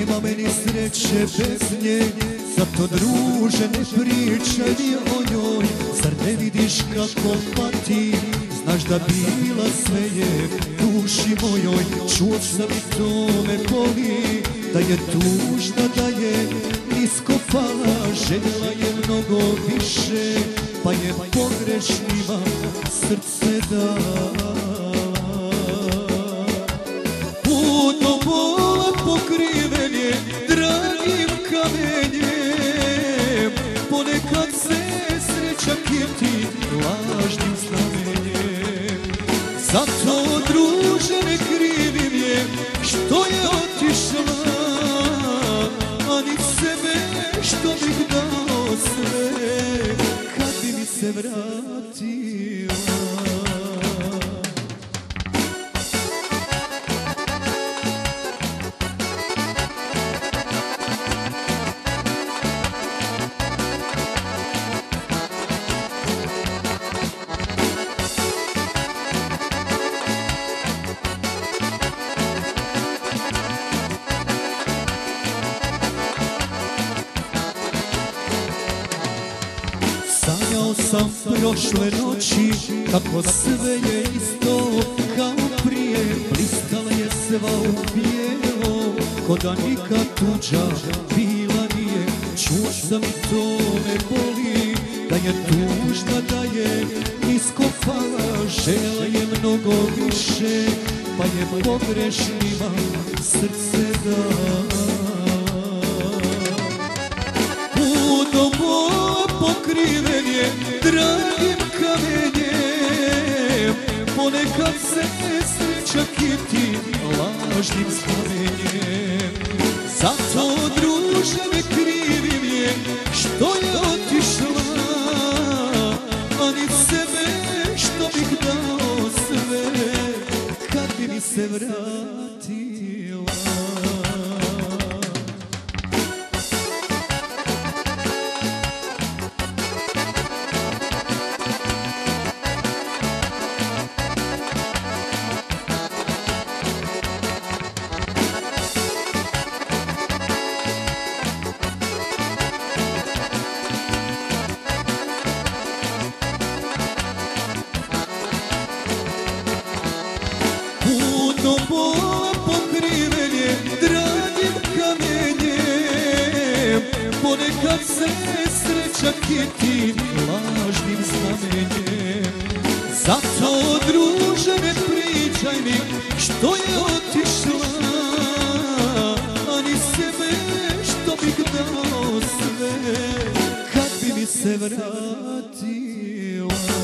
Nema meni sreće bez nje, zato druže ne pričaj mi o njoj. Zar ne vidiš kako pati, znaš da bila sve je duši mojoj. Čuo sam i to me boli, da je tužna, da je nisko pala. Željela je mnogo više, pa je pogrešnima srce dala. Puno bola pokriven je dragim kamenjem, ponekad se sreća kiti lažnim znamenjem. Zato druže ne krivim je što je otišla, a ni sebe što bih dao sve kad bi mi se vratila. Sanjao sam prošle noći kako sve je isto kao prije. Blistala je sva u bijelo, ko da nikad tuđa bila nije. Čuo sam i to me boli, da je tužna, da je nisko pala. Željela je mnogo više, pa je pogrešnima srce dala. Puno bola pokriven je dragim kamenjem, ponekad se sreća kiti lažnim znamenjem. Zato druže ne krivim je što je otišla, a ni sebe što bih dao sve kad bi mi se vratila. Puno bola pokriven je dragim kamenjem, ponekad se sreća kiti lažnim znamenjem. Zato druže ne pričaj mi što je otišla, a ni sebe što bih dao sve kad bi mi se vratila.